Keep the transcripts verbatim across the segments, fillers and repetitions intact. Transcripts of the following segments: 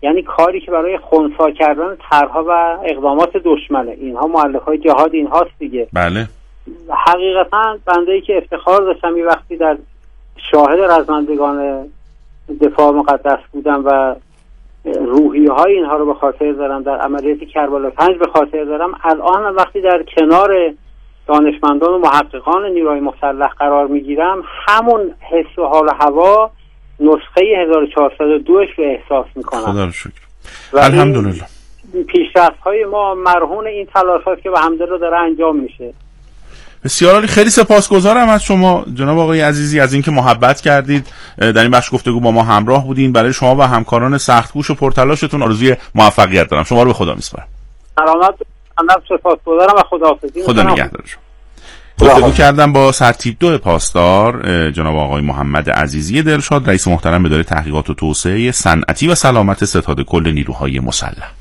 یعنی کاری که برای خنثی کردن طرح‌ها و اقدامات دشمنه. اینها مؤلفه‌های جهاد اینهاست دیگه. بله. حقیقتا بنده‌ای که افتخار داشتم یه وقتی در شاهد رزمندگان دفاع مقدس بودم و روحیه‌های اینها رو به خاطر دارم، در عملیات کربلا پنج به خاطر دارم، الان وقتی در کنار دانشمندان و محققان نیروهای مسلح قرار میگیرم، همون حس و حال و هوا نسخه هزار و چهارصد و دو رو احساس میکنم. خدا رو شکر. الحمدلله. پیشرفت‌های ما مرهون این تلاشات که به همدلله داره انجام میشه. بسیار عالی. خیلی سپاسگزارم از شما جناب آقای عزیزی از اینکه محبت کردید در این بخش گفتگو با ما همراه بودین. برای شما و همکاران سخت‌کوش و پرتلاشتون آرزوی موفقیت دارم. شما رو به خدا میسپارم. سلامت. من سپاسگزارم و خداحافظی. خدا نگهدار شما. گفتگو کردم با سرتیپ دو پاسدار جناب آقای محمد عزیزی دلشاد، رئیس محترم اداره تحقیقات و توسعه صنعتی و سلامت ستاد کل نیروهای مسلح.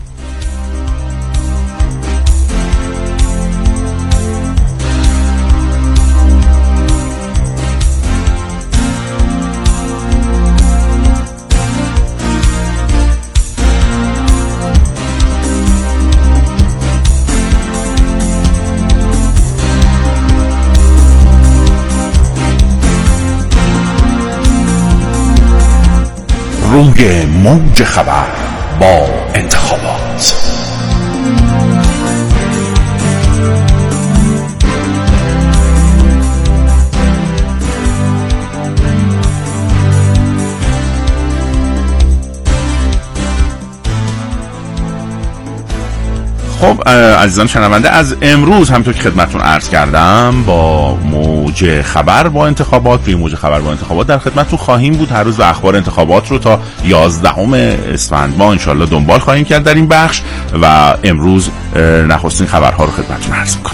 روی موج خبر با انتخابات. خب عزیزان شنونده، از امروز همونطور که خدمتتون عرض کردم با موج خبر با انتخابات، روی موج خبر با انتخابات در خدمتتون خواهیم بود. هر روز و اخبار انتخابات رو تا یازدهم اسفند ما انشالله دنبال خواهیم کرد در این بخش و امروز نخستین خبرها رو خدمتتون عرض میکنم.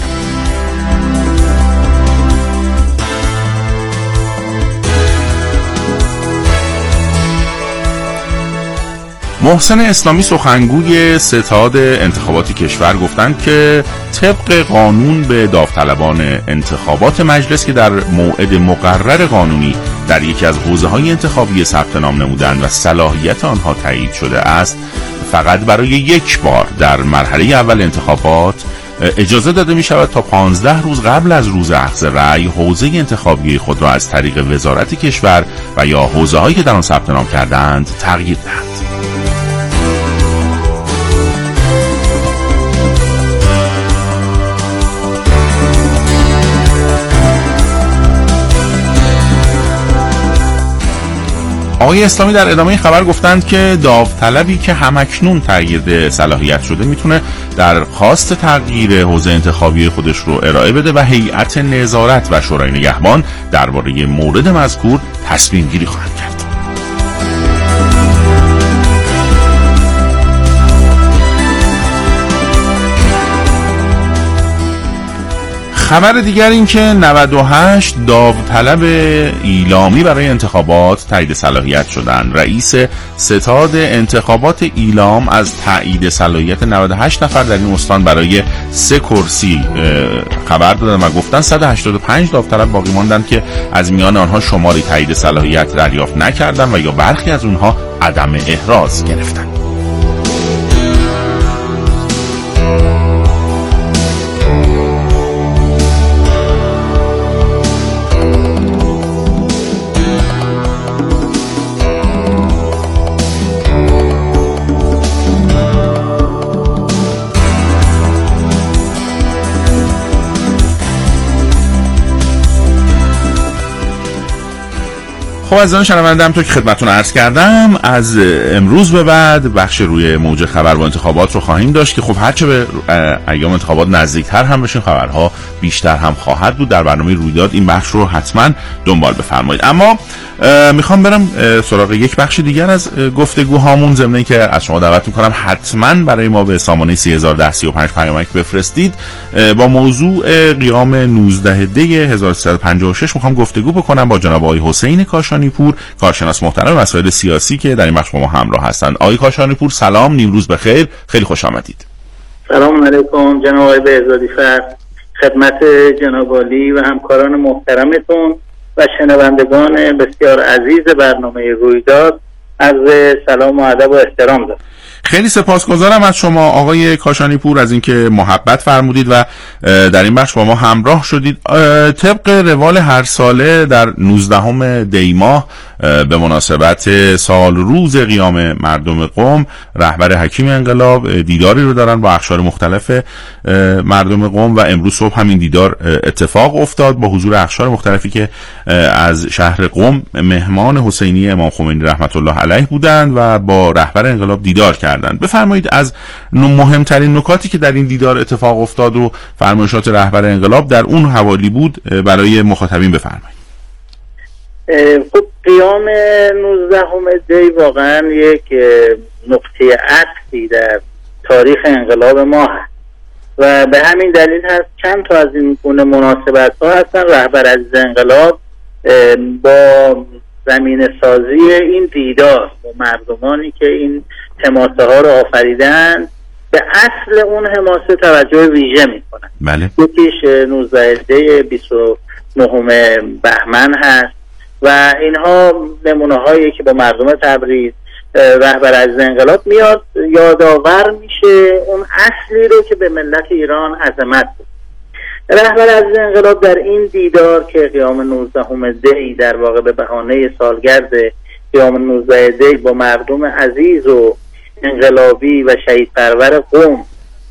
محسن اسلامی سخنگوی ستاد انتخاباتی کشور گفتند که طبق قانون به داوطلبان انتخابات مجلس که در موعد مقرر قانونی در یکی از حوزه‌های انتخابی ثبت نام نمودند و صلاحیت آنها تایید شده است، فقط برای یک بار در مرحله اول انتخابات اجازه داده می شود تا پانزده روز قبل از روز اخذ رأی حوزه انتخابی خود را از طریق وزارت کشور و یا حوزه‌هایی که در آن ثبت نام کردند تغییر دهند. آقای اسلامی در ادامه خبر گفتند که داوطلبی که همکنون تغییر صلاحیت شده میتونه درخواست تغییر حوزه انتخابی خودش رو ارائه بده و هیئت نظارت و شورای نگهبان درباره مورد مذکور تصمیم گیری خواهند کرد. خبر دیگر این که نود و هشت داوطلب ایلامی برای انتخابات تایید صلاحیت شدند. رئیس ستاد انتخابات ایلام از تایید صلاحیت نود و هشت نفر در این استان برای سه کرسی خبر دادند و گفتند صد و هشتاد و پنج داوطلب باقی ماندند که از میان آنها شماری تایید صلاحیت دریافت نکردند و یا برخی از اونها عدم احراز گرفتند. خب عزیزان شنونده، همونطور که خدمتتون عرض کردم از امروز به بعد بخش روی موج خبر با انتخابات رو خواهیم داشت که خب هرچه به ایام انتخابات نزدیکتر هم بشین خبرها بیشتر هم خواهد بود. در برنامه رویداد این بخش رو حتما دنبال بفرمایید. اما میخوام برم سراغ یک بخش دیگر از گفتگوهامون، ضمن اینکه از شما دعوت میکنم حتما برای ما به سامانه سه هزار و ده سی و پنج پیامک بفرستید. با موضوع قیام نوزده دی هزار و سیصد و پنجاه و شش میخوام گفتگو بکنم با جناب آقای حسین کاشانی پور، کارشناس محترم مسائل سیاسی که در این بخش با ما همراه هستند. آقای کاشانی پور سلام، نیمروز بخیر، خیلی خوش آمدید. سلام علیکم جناب آقای بهزادی فر، خدمت جناب عالی و همکاران محترمتون و شنوندگان بسیار عزیز برنامه رویداد عرض سلام و ادب و احترام دارم. خیلی سپاسگزارم از شما آقای کاشانی پور از اینکه محبت فرمودید و در این بخش با ما همراه شدید. طبق روال هر ساله در نوزدهم دی ماه به مناسبت سال روز قیام مردم قم، رهبر حکیم انقلاب دیداری رو دارن با اقشار مختلف مردم قم و امروز صبح همین دیدار اتفاق افتاد با حضور اقشار مختلفی که از شهر قم مهمان حسینی امام خمینی رحمت الله علیه بودند و با رهبر انقلاب دیدار کردند. بفرمایید از مهمترین نکاتی که در این دیدار اتفاق افتاد و فرمایشات رهبر انقلاب در اون حوالی بود برای مخاطبین بفرمایید. خب قیام نوزدهم دی واقعا یک نقطه عطفی در تاریخ انقلاب ما هست و به همین دلیل هست چند تا از این گونه مناسبت ها هستن. رهبر عزیز انقلاب با زمین سازی این دیدار با مردمانی که این حماسه ها رو آفریدن به اصل اون حماسه توجه ویژه میکنن. بله. یکیش نوزده دی بیست و نه بهمن هست و اینها نمونه هایی که با مردم تبریز رهبر عزیز انقلاب میاد یادآور میشه اون اصلی رو که به ملت ایران عظمت بود. رهبر عزیز انقلاب در این دیدار که قیام نوزدهم دی در واقع به بهانه سالگرد قیام نوزده دی با مردم عزیز و انقلابی و شهید پرور قم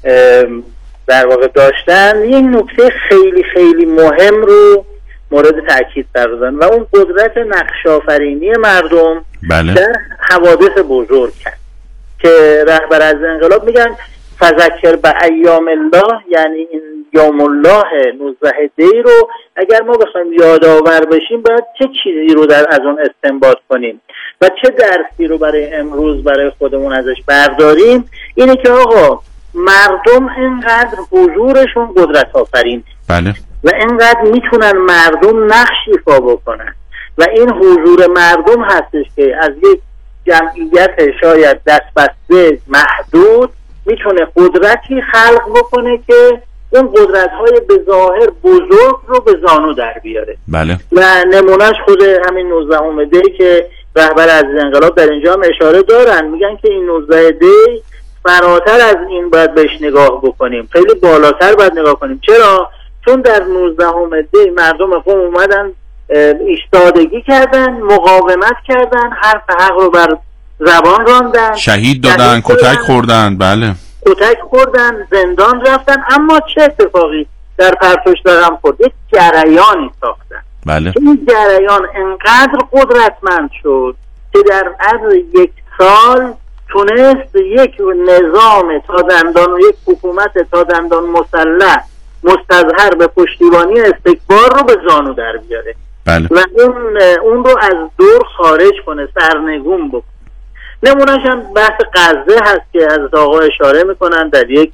در واقع داشتن، یک نکته خیلی خیلی مهم رو مورد تأکید قرار دادن و اون قدرت نقش‌آفرینی مردم بله. در حوادث بزرگ کرد که رهبر عزیز انقلاب میگن فذکر به ایام الله، یعنی این یوم الله نوزده دی رو اگر ما بخوایم یادآور بشیم باید چه چیزی رو در از اون استنباط کنیم و چه درسی رو برای امروز برای خودمون ازش برداریم. اینه که آقا مردم اینقدر حضورشون قدرت آفرین بله. و اینقدر میتونن مردم نقش ایفا بکنن و این حضور مردم هستش که از یک جمعیت شاید دستبسته محدود میتونه قدرتی خلق بکنه که اون قدرت‌های به ظاهر بزرگ رو به زانو در بیاره. بله. و نمونهش خود همین نوزدهم دی که رهبر عزیز انقلاب در اینجا هم اشاره دارن، میگن که این نوزده دی فراتر از این باید بهش نگاه بکنیم، خیلی بالاتر باید نگاه کنیم. چرا؟ چون در نوزدهم دی مردم قم اومدن ایستادگی کردن، مقاومت کردن، حرف حق رو بر زبان راندن، شهید دادن، کتک خوردن، بله کتک خوردن، زندان رفتن، اما چه اتفاقی در پرتوش رقم خورد؟ یک جریانی ساختن. بله. این جریان انقدر قدرتمند شد که در عرض یک سال تونست یک نظام تا دندان و یک حکومت تا دندان مسلح مستظهر به پشتیبانی استکبار رو به زانو در بیاره. بله. و اون اون رو از دور خارج کنه، سرنگون بکنه. نمونهش هم بحث غزه هست که از آقا اشاره میکنن در یک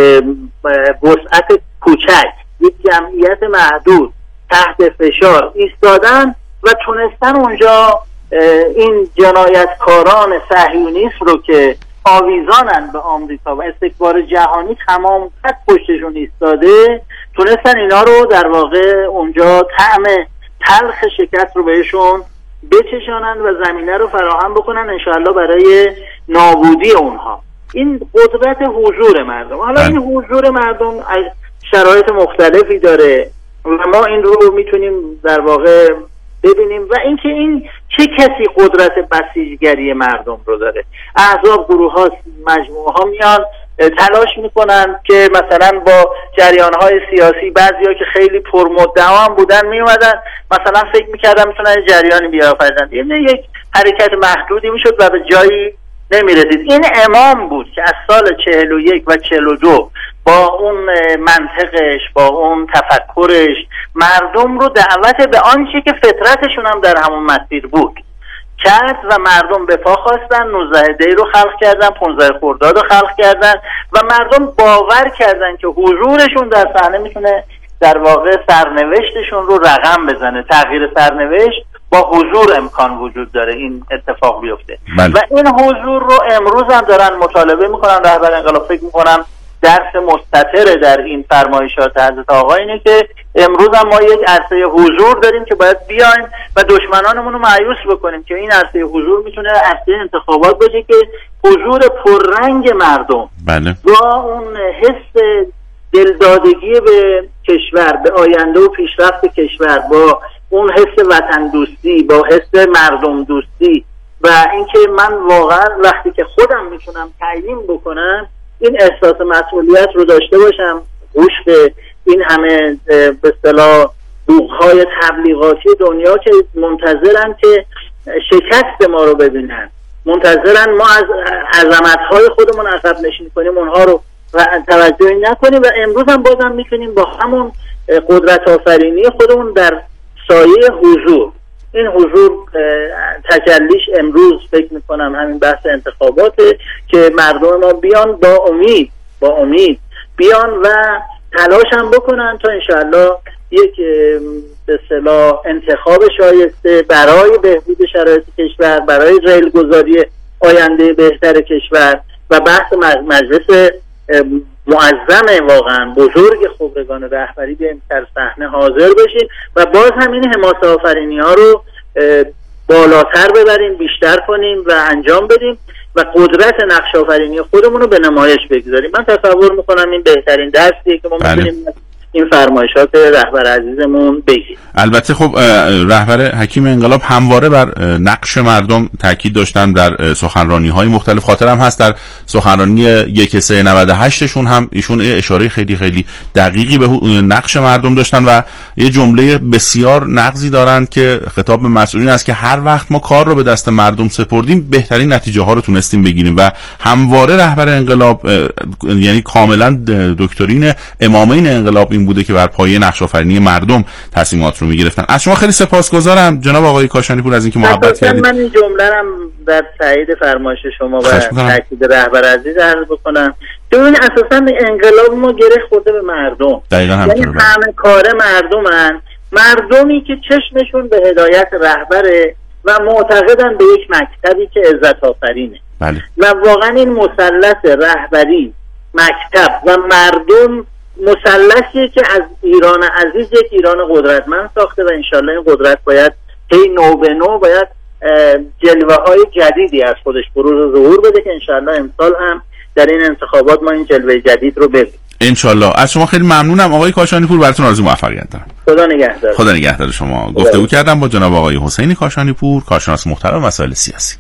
وسعت کوچک، یک جمعیت محدود تحت فشار ایستادن و تونستن اونجا این جنایتکاران صهیونیست رو که آویزانن به آمریکا و استکبار جهانی تمام قد پشتشون ایستاده، تونستن اینا رو در واقع اونجا طعم تلخ شکست رو بهشون بچشانن و زمینه رو فراهم بکنن انشاءالله برای نابودی اونها. این قدرت حضور مردم. حالا این حضور مردم از شرایط مختلفی داره و ما این رو میتونیم در واقع ببینیم و اینکه این چه کسی قدرت بسیجگری مردم رو داره. احزاب، گروه ها، مجموعه ها میان تلاش میکنن که مثلا با جریان های سیاسی، بعضیا که خیلی پرمدعا هم بودن میومدن مثلا فکر میکردن میتونن جریانی بیافریدن، یعنی یک حرکت محدودی میشد و به جایی نمیرسید. این امام بود که از سال چهل و یک و چهل و دو با اون منطقش، با اون تفکرش مردم رو دعوت به آنچه که فطرتشون هم در همون مسیر بود کرد و مردم به پا خواستن، نوزده دی رو خلق کردن، پانزده خرداد رو خلق کردن و مردم باور کردن که حضورشون در صحنه میتونه در واقع سرنوشتشون رو رقم بزنه. تغییر سرنوشت با حضور امکان وجود داره این اتفاق بیفته. بله. و این حضور رو امروز هم دارن مطالبه میکنن. رهبر انقلاب فکر میکنم درس مستتر در این فرمایشات حضرت آقا اینه که امروز هم ما یک عرصه حضور داریم که باید بیایم و دشمنانمون رو مایوس بکنیم که این عرصه حضور میتونه عرصه انتخابات باشه که حضور پررنگ مردم بله. با اون حس دلدادگی به کشور، به آینده و پیشرفت کشور، با اون حس وطن دوستی، با حس مردم دوستی و اینکه من واقعا وقتی که خودم میتونم تعیین بکنم این احساس مسئولیت رو داشته باشم، گوش به این همه به اصطلاح بوق‌های تبلیغاتی دنیا که منتظرن که شکست ما رو ببینن، منتظرن ما از عظمت‌های خودمون عقب نشینی کنیم، اونها رو توجهی نکنیم و امروز هم بازم میتونیم با همون قدرت آفرینی خودمون در سایه حضور، این حضور تجلیش امروز فکر میکنم همین بحث انتخاباته که مردم ما بیان با امید با امید بیان و تلاش هم بکنن تا انشاءالله یک به اصطلاح انتخاب شایسته برای بهبود شرایط کشور، برای ریلگذاری آینده بهتر کشور و بحث مجلس معظم واقعا بزرگ خبرگان رهبری بیایم در صحنه حاضر بشیم و باز هم این حماسه آفرینی ها رو بالاتر ببریم، بیشتر کنیم و انجام بدیم و قدرت نقش آفرینی خودمون رو به نمایش بگذاریم. من تصور میکنم این بهترین درسیه که ما میتونیم این فرمایشات رهبر عزیزمون بگیم. البته خب رهبر حکیم انقلاب همواره بر نقش مردم تاکید داشتن در سخنرانی‌های مختلف. خاطرم هست در سخنرانی یک سه نود و هشت شون هم ایشون اشاره خیلی خیلی دقیقی به نقش مردم داشتن و یه جمله بسیار نغزی دارند که خطاب به مسئولین است که هر وقت ما کار رو به دست مردم سپردیم بهترین نتیجه ها رو تونستیم بگیریم و همواره رهبر انقلاب یعنی کاملا دکترین امامین انقلاب این بوده که بر پایه نقش آفرینی مردم تصمیمات رو میگرفتن. از شما خیلی سپاسگزارم جناب آقای کاشانی پور از اینکه محبت کردید. من این جمله رو در تایید فرمایش شما و تاکید رهبر عزیز عرض بکنم. ببین اساسا انقلاب ما گره خورده به مردم. دقیقاً یعنی همه کار مردمن، مردمی که چشمشون به هدایت رهبره و معتقدن به یک مکتبی که عزت آفرینه. بله. و واقعا این مثلث رهبری، مکتب و مردم مثلثی که از ایران عزیز یک ایران قدرتمند ساخته و انشالله این قدرت باید هی نو به نو باید جلوه های جدیدی از خودش بروز ظهور بده که انشالله امسال هم در این انتخابات ما این جلوه جدید رو ببینیم انشالله. از شما خیلی ممنونم آقای کاشانی پور، براتون آرزوی موفقیت دارم. خدا نگهدار. خدا نگهدار شما. گفتگو کردم با جناب آقای حسین کاشانی پور، کارشناس محترم مسائل سیاسی.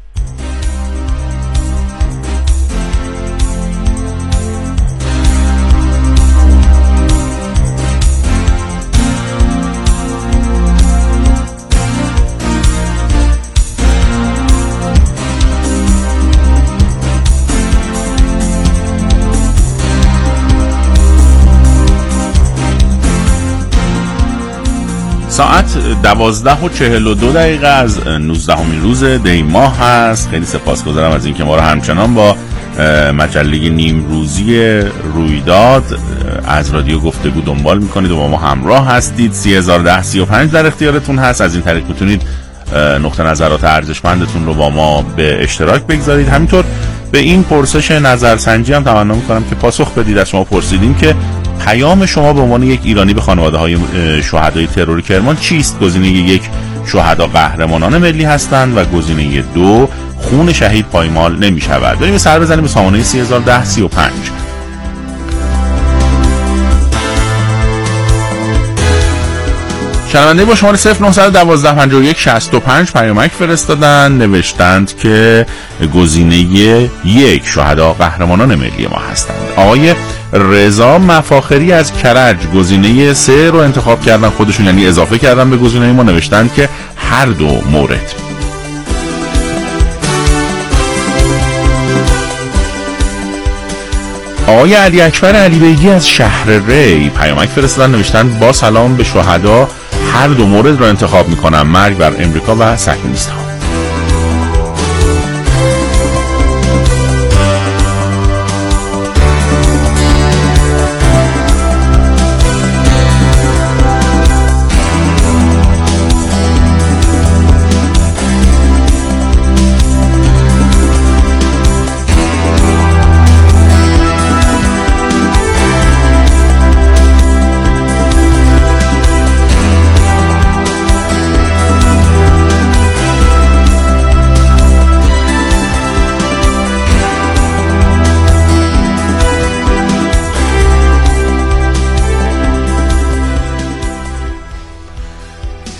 ساعت دوازده و چهل و دو دقیقه از نوزدهمین روز دی ماه هست. خیلی سپاسگزارم از اینکه ما رو همچنان با مجله نیم روزی رویداد از رادیو گفتگو دنبال میکنید و با ما همراه هستید. سی هزار و ده سی و پنج در اختیارتون هست. از این طریق میتونید نقطه نظرات ارزشمندتون رو با ما به اشتراک بگذارید. همینطور به این پرسش نظرسنجی هم تمنا میکنم که پاسخ بدید. از شما پرسیدیم که پیام شما به عنوان یک ایرانی به خانواده های شهدای ترور کرمان چیست؟ گزینه یک، شهدا قهرمانان ملی هستند و گزینه دو، خون شهید پایمال نمی شود. بریم سر بزنیم به سامانه سی هزار و ده سی و پنج. شنونده با شماره صفر نه یک دو پنجاه و یک شصت و پنج پیامک فرستادن، نوشتند که گزینه یک، شهدا قهرمانان ملی ما هستند. آقای رضا مفاخری از کرج گزینه سه رو انتخاب کردن خودشون، یعنی اضافه کردن به گزینه ما، نوشتند که هر دو مورد. آقای علی اکبر علی بیگی از شهر ری پیامک فرستادن، نوشتند با سلام به شهدا هر دو مورد را انتخاب میکنم، مرگ بر امریکا و صهیونیست‌ها.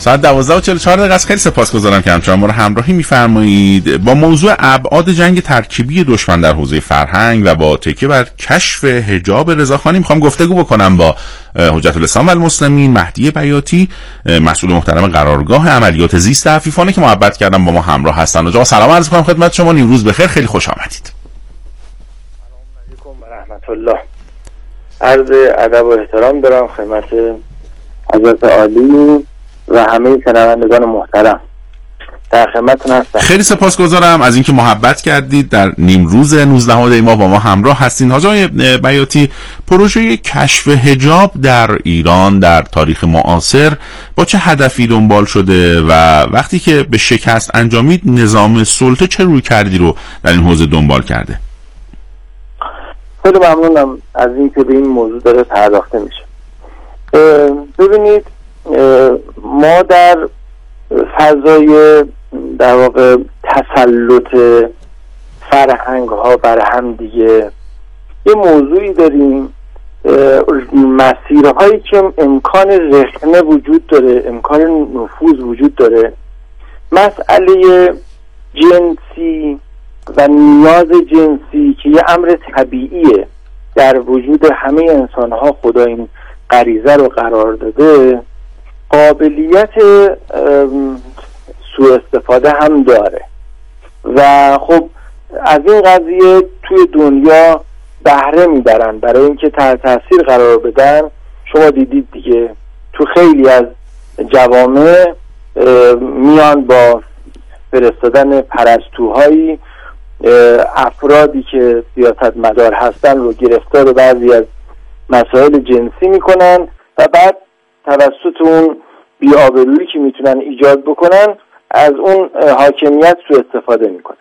ساعت دوازده و چهل و چهار دقیقه است. خیلی سپاسگزارم که همچنان ما رو همراهی می‌فرمایید. با موضوع ابعاد جنگ ترکیبی دشمن در حوزه فرهنگ و با تکیه بر کشف حجاب رضاخانی می‌خوام گفتگو بکنم با حجت الاسلام و المسلمین مهدی بیاتی، مسئول محترم قرارگاه عملیات زیست عفیفانه که محبت کردم با ما همراه هستن. آقا سلام عرض می‌کنم خدمت شما. نیمروز بخیر، خیلی خوش آمدید. سلام علیکم و رحمت الله. عرض ادب و احترام دارم خدمت حضرت عالی و همه شنوندگان محترم. در خدمتتون هستم. خیلی سپاسگزارم از اینکه محبت کردید در نیمروز نوزدهم دی ماه با ما همراه هستین. حاج آقای بیاتی، پروژه کشف حجاب در ایران در تاریخ معاصر با چه هدفی دنبال شده و وقتی که به شکست انجامید نظام سلطه چه روی کردی رو در این حوزه دنبال کرده؟ خیلی ممنونم از اینکه به این موضوع داره پرداخته میشه. ببینید، ما در فضای در واقع تسلط فرهنگ ها بر هم دیگه یه موضوعی داریم، مسیرهایی که امکان رخنه وجود داره، امکان نفوذ وجود داره. مسئله جنسی و نیاز جنسی که یه امر طبیعیه در وجود همه انسان ها، خدا این غریزه رو قرار داده، قابلیت سوء استفاده هم داره و خب از این قضیه توی دنیا بهره میبرن برای اینکه تحت تاثیر قرار بدن. شما دیدید دیگه تو خیلی از جوامع میان با فرستادن پرستوهایی افرادی که سیاست مدار هستن رو گرفتار بعضی از مسائل جنسی میکنن و بعد توسط اون بی‌آبرویی که میتونن ایجاد بکنن از اون حاکمیت سوء استفاده میکنن.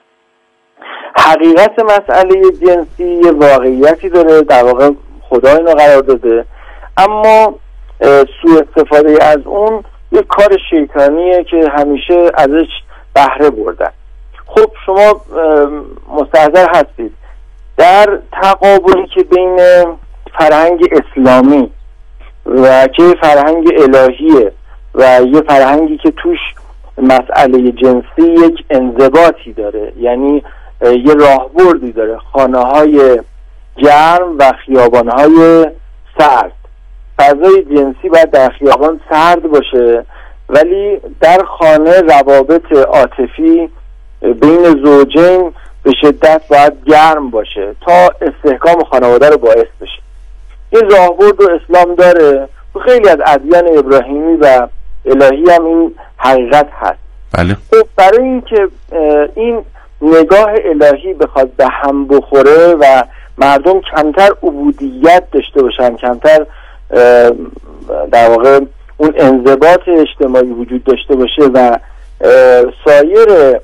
حقیقت مسئله جنسی یه واقعیتی داره، در واقع خدا اینو قرار داده، اما سوء استفاده از اون یه کار شیطانیه که همیشه ازش بهره بردن. خب شما مستحضر هستید در تقابلی که بین فرهنگ اسلامی و که فرهنگ الهیه و یه فرهنگی که توش مسئله جنسی یک انضباطی داره، یعنی یه راهبردی داره، خانه‌های گرم و خیابان‌های سرد. فضای جنسی باید در خیابان سرد باشه ولی در خانه روابط عاطفی بین زوجین به شدت باید گرم باشه تا استحکام خانواده رو باعث بشه. این راهبرد رو اسلام داره و خیلی از ادیان ابراهیمی و الهی هم این حقیقت هست. بله. برای اینکه این نگاه الهی بخواد به هم بخوره و مردم کمتر عبودیت داشته باشن، کمتر در واقع اون انضباط اجتماعی وجود داشته باشه و سایر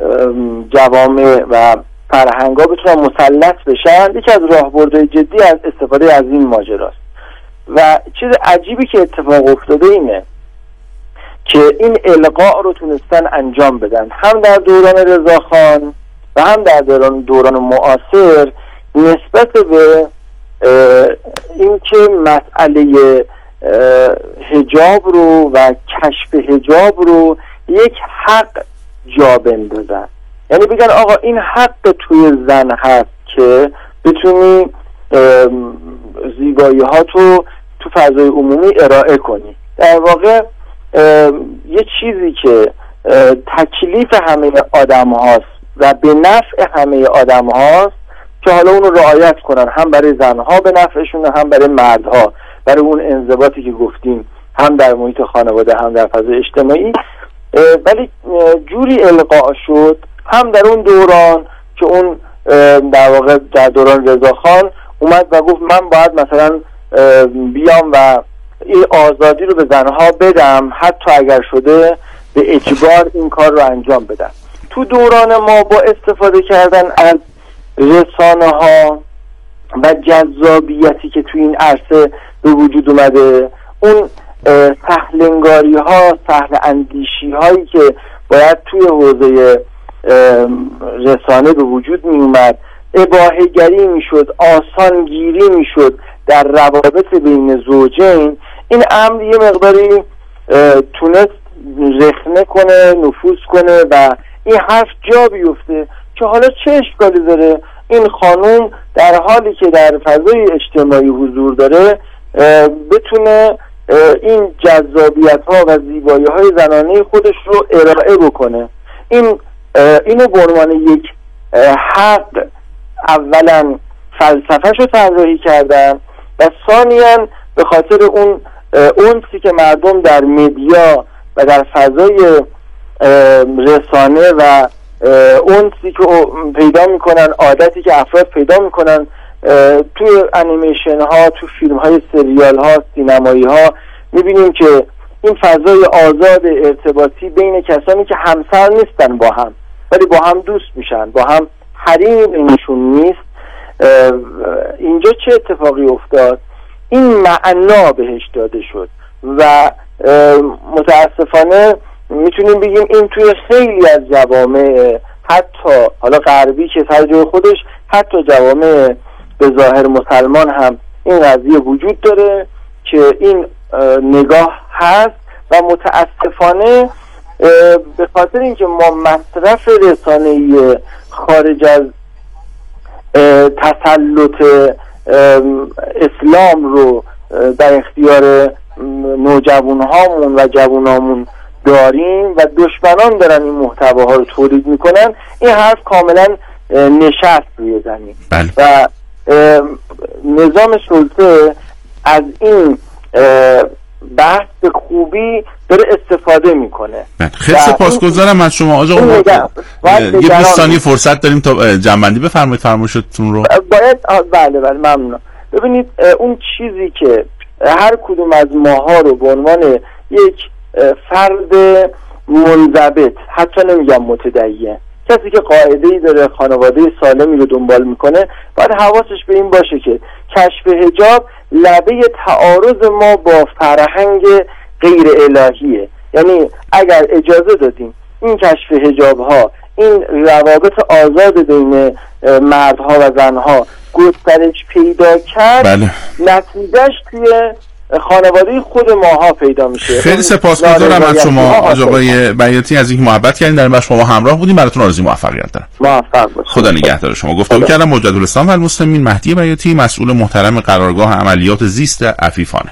جوامع و فرهنگ‌ها بتونن مسلط بشن، یکی از راهبردهای جدی از استفاده از این ماجراست. و چیز عجیبی که اتفاق افتاده اینه که این القاء رو تونستن انجام بدن، هم در دوران رضاخان و هم در دوران دوران معاصر، نسبت به اینکه مسئله حجاب رو و کشف حجاب رو یک حق جا بندازن. یعنی بگن آقا این حق توی زن هست که بتونی زیبایی ها تو تو فضای عمومی ارائه کنی. در واقع یه چیزی که تکلیف همه آدم هاست و به نفع همه آدم هاست که حالا اونو رعایت کنن، هم برای زنها به نفعشون هم برای مردها، برای اون انضباطی که گفتیم هم در محیط خانواده هم در فضای اجتماعی. ولی جوری القاء شد هم در اون دوران که اون در واقع در دوران رضاخان اومد و گفت من باید مثلا بیام و این آزادی رو به زنها بدم، حتی اگر شده به اجبار این کار رو انجام بدم. تو دوران ما با استفاده کردن از رسانه ها و جذابیتی که تو این عرصه به وجود اومده، اون سهلنگاری ها، سهل اندیشی هایی که باید توی حوزه رسانه به وجود می اومد، اباحه گری می شد، آسان گیری می شد در روابط بین زوجین، این امر یه مقداری تونست رخنه کنه، نفوذ کنه و این حرف جا بیفته که حالا چه اشکالی داره این خانوم در حالی که در فضای اجتماعی حضور داره بتونه این جذابیت ها و زیبایی های زنانه خودش رو ارائه بکنه. این اینو به عنوان یک حق اولا فلسفه‌ش رو طراحی کردن و ثانیاً به خاطر اون اونسی که مردم در مدیا و در فضای رسانه و اونسی که پیدا میکنن، عادتی که افراد پیدا میکنن توی انیمیشن ها، تو فیلم های سریال ها، سینمایی ها، میبینیم که این فضای آزاد ارتباطی بین کسانی که همسر نیستن با هم ولی با هم دوست میشن، با هم حریمی بینشون نیست. اینجا چه اتفاقی افتاد؟ این معنا بهش داده شد و متاسفانه میتونیم بگیم این توی خیلی از جوامع، حتی حالا غربی که سر جای خودش، حتی جوامع به ظاهر مسلمان هم این قضیه وجود داره که این نگاه هست و متاسفانه به خاطر اینکه ما مصرف رسانه‌ای خارج از تسلط اسلام رو در اختیار نوجوانهامون و جوانامون داریم و دشمنان دارن این محتواها رو تولید میکنن، این حرف کاملا نشست روی زمین. بله. و نظام سلطه از این بحث به خوبی داره استفاده میکنه. خیلی سپاسگزارم از شما آقا. یه بیست ثانیه فرصت داریم تا جنبندی بفرمایید فرمایشتون رو. باید بله بله ممنون. ببینید اون چیزی که هر کدوم از ماها رو به عنوان یک فرد منضبط، حتی نمیگم متدین، کسی که قاعده‌ای داره، خانواده سالمی رو دنبال میکنه، باید حواسش به این باشه که کشف حجاب لبه تعارض ما با فرهنگ غیر الهیه. یعنی اگر اجازه دادیم این کشف حجاب ها، این روابط آزاد بین مردها و زنها گسترش پیدا کرد، بله. نتیجهش توی خانواده خود ماها پیدا میشه. خیلی سپاسگزارم از شما آقای بیاتی از اینکه محبت کردین، در این بخش ما همراه بودیم. براتون آرزوی موفقیت دارم. موفق باشید. خدا نگهدار شما. گفتگو کردم با جدالاسلام و المسلمین مهدی بیاتی، مسئول محترم قرارگاه عملیات زیست عفیفانه.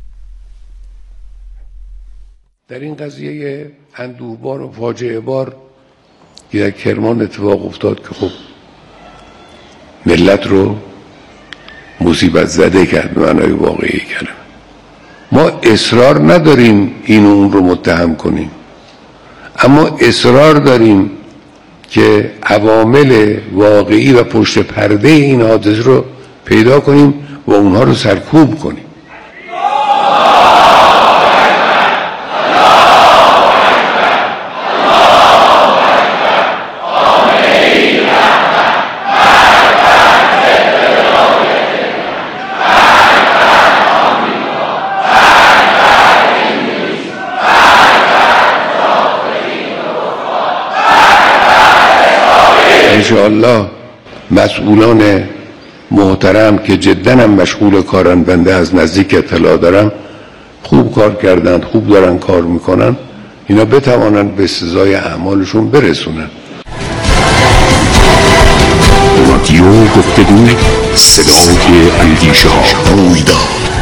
در این قضیه اندوهبار و فاجعه بار که در کرمان اتفاق افتاد که خب ملت رو مصیبت زده کرد به معنای واقعی کلمه. ما اصرار نداریم این و اون رو متهم کنیم، اما اصرار داریم که عوامل واقعی و پشت پرده این حادثه رو پیدا کنیم و اونها رو سرکوب کنیم. انشاءالله مسئولان محترم که جداً هم مشغول کارن، بنده از نزدیک اطلاع دارم، خوب کار کردن، خوب دارن کار میکنن، اینا بتوانن به سزای اعمالشون برسونن. رادیو گفتگو، صدای اندیشه ها، رویداد.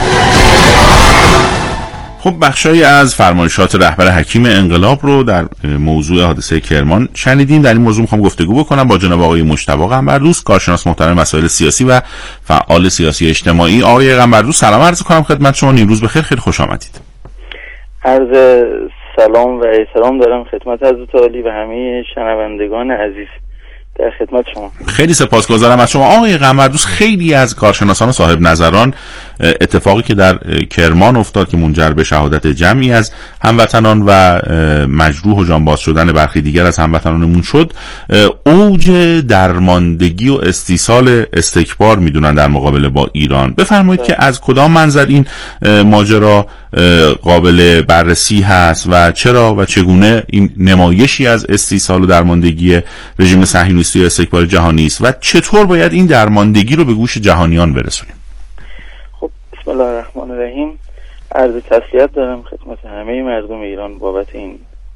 خب بخشایی از فرمایشات رهبر حکیم انقلاب رو در موضوع حادثه کرمان شنیدیم. در این موضوع میخوام گفتگو بکنم با جناب آقای مجتبی قنبردوست، کارشناس محترم مسائل سیاسی و فعال سیاسی اجتماعی. آقای قنبردوست سلام عرض کنم خدمت شما، نیروز بخیر، خیلی خوش آمدید. عرض سلام و احترام دارم خدمت حضرت عالی و همه شنوندگان عزیز. در خدمت شما. خیلی سپاسگزارم از شما آقای قنبردوست. خیلی از کارشناسان صاحب نظران اتفاقی که در کرمان افتاد که منجر به شهادت جمعی از هموطنان و مجروح و جانباز شدن برخی دیگر از هموطنانمون شد، اوج درماندگی و استیصال استکبار میدونن در مقابله با ایران. بفرمایید که از کدام منظر این ماجرا قابل بررسی هست و چرا و چگونه این نمایشی از استیصال و درماندگی رژیم صهیونیستی و استکبار جهانی است و چطور باید این درماندگی رو به گوش جهانیان برسونیم؟ خب بسم الله الرحمن الرحیم. عرض تسلیت دارم خدمت همه مردم ایران بابت این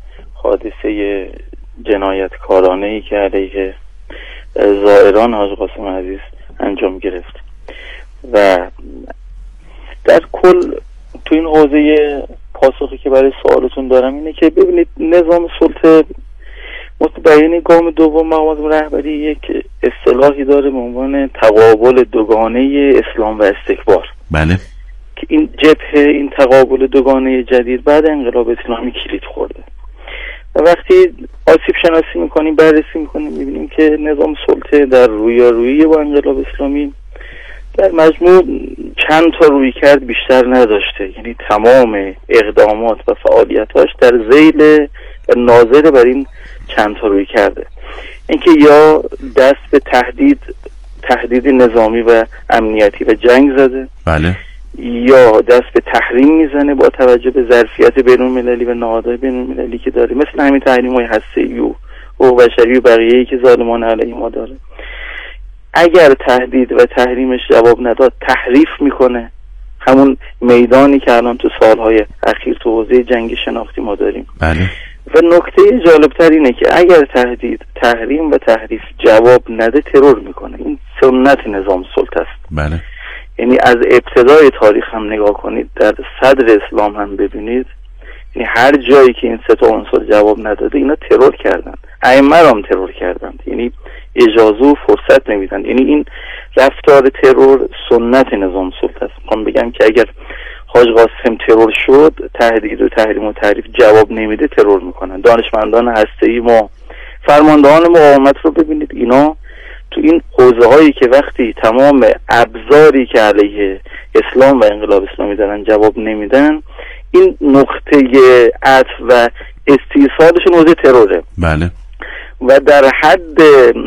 حادثه جنایتکارانه‌ای که علیه زائران حاج قاسم عزیز انجام گرفت. و در کل تو این حوزه پاسخی که برای سوالتون دارم اینه که ببینید نظام سلطه متبین گام دوم مقام رهبری یک اصطلاحی داره به عنوان تقابل دوگانه اسلام و استکبار. بله. که این جبهه، این تقابل دوگانه جدید بعد انقلاب اسلامی کلید خورده و وقتی آسیب شناسی میکنیم، بررسی میکنیم، میبینیم که نظام سلطه در رویارویی با انقلاب اسلامی در مجموع چند تا روی کرد بیشتر نداشته. یعنی تمام اقدامات و فعالیتاش در ذیل ناظر بر این چند تا روی کرده. اینکه یا دست به تهدید تهدید نظامی و امنیتی و جنگ زده، بله، یا دست به تحریم میزنه با توجه به ظرفیت بین‌المللی و نهادهای بین‌المللی که داره، مثل همین تحریم‌های هسته‌ای و حقوق بشری و بقیه‌ای که ظالمانه علیه ما داره. اگر تهدید و تحریمش جواب نداد، تحریف میکنه، همون میدانی که الان تو سالهای اخیر تو حوزه جنگ شناختی ما داریم. بله. و نکته جالبتر اینه که اگر تهدید، تحریم و تحریف جواب نده، ترور میکنه. این سنت نظام سلطه است. بله. یعنی از ابتدای تاریخ هم نگاه کنید، در صدر اسلام هم ببینید، یعنی هر جایی که این سه تا عنصر جواب نداده اینا ترور کردن، ائمه هم ترور کردن، یعنی اجازه و فرصت نمیدن. یعنی این رفتار ترور سنت نظام سلطه است. میخوام بگم که اگر حاج قاسم ترور شد، تهدید و تحریم و تعریف جواب نمیده، ترور میکنن. دانشمندان هسته‌ای ما، فرماندهان مقاومت رو ببینید، اینا تو این حوزه هایی که وقتی تمام ابزاری که علیه اسلام و انقلاب اسلامی دارن جواب نمیدن، این نقطه عطف و استیصالشون حوزه تروره. بله. و در حد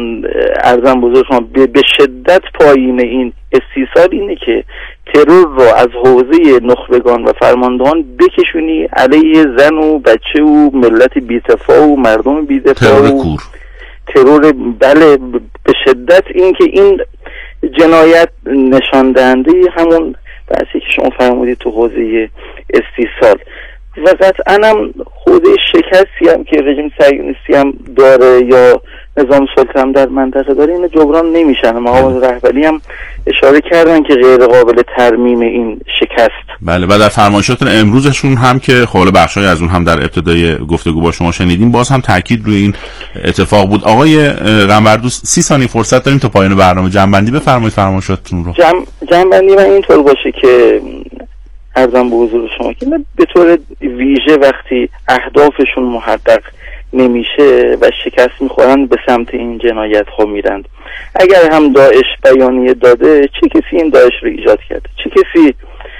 ارزم بزرگ شما به شدت پایین این استیصال اینه که ترور رو از حوزه نخبگان و فرماندهان بکشونی علیه زن و بچه و ملت بی‌دفاع و مردم بی‌دفاع. ترور کور. ترور بله به شدت. این که این جنایت نشان دهنده همون بحثی که شما فرمودید تو حوزه استیصال و قطعا هم حوزه شکستی هم که رژیم صهیونیستی هم داره یا نظام سلطه هم در منطقه داره، این جبران نمیشن. مقام رهبری هم اشاره کردن که غیر قابل ترمیم این شکست. بله. و در فرمایشات امروزشون هم که خب بخشای از اون هم در ابتدای گفتگو با شما شنیدیم، باز هم تاکید روی این اتفاق بود. آقای قنبردوس سی ثانیه فرصت داریم تا پایان برنامه جمع‌بندی بفرمایید فرمایشاتتون رو. جمع جمع‌بندی من اینطور باشه که عرضم به حضور شما که به طور ویژه وقتی اهدافشون محقق نمیشه و شکست میخورن، به سمت این جنایت ها میرند. اگر هم داعش بیانیه داده، چه کسی این داعش رو ایجاد کرده؟ چه کسی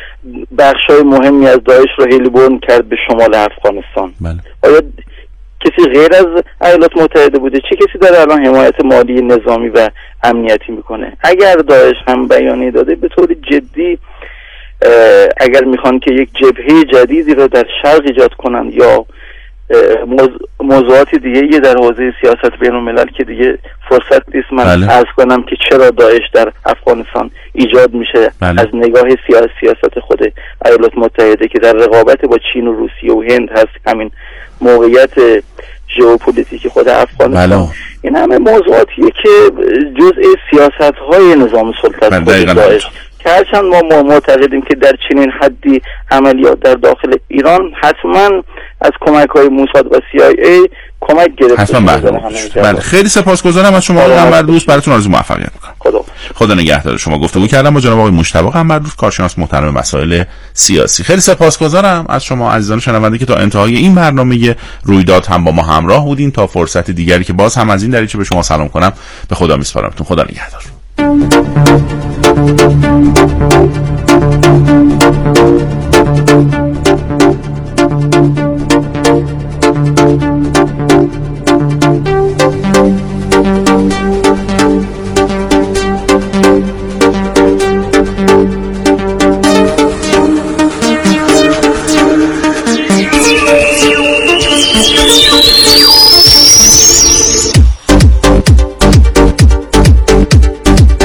بخشای مهمی از داعش رو هلیبرن کرد به شمال افغانستان؟ بله. آیا کسی غیر از ایالات متحده بوده؟ چه کسی داره الان حمایت مالی نظامی و امنیتی میکنه؟ اگر داعش هم بیانیه داده، به طور جدی اگر میخوان که یک جبهه جدیدی رو در شرق ایجاد کنن یا موضوعات دیگه یه در حوزه سیاست بین الملل که دیگه فرصت نیست من بله. عرض کنم که چرا داعش در افغانستان ایجاد میشه. بله. از نگاه سیاست سیاست خود ایالات متحده که در رقابت با چین و روسیه و هند هست، همین موقعیت ژئوپلیتیک خود افغانستان. بله. این همه موضوعاتیه که جزء سیاست های نظام سلطه بله. خود داعش که هرچند ما معتقدیم که در چنین حدی عملیات در داخل ایران حتما از کمک های موساد و سی آی ای کمک گرفته. حتما بله. خیلی سپاسگزارم از شما آقای قنبردوس، براتون آرزوی موفقیت میکنم. خدا خدا نگهدار شما. گفتگو کردم با جناب آقای مجتبی قنبردوس، کارشناس محترم مسائل سیاسی. خیلی سپاسگزارم از شما عزیزان شنونده که تا انتهای این برنامه رویداد هم با ما همراه بودین. تا فرصت دیگری که باز هم از این دریچه به شما سلام کنم، به خدا میسپارمتون. خدا نگهدار.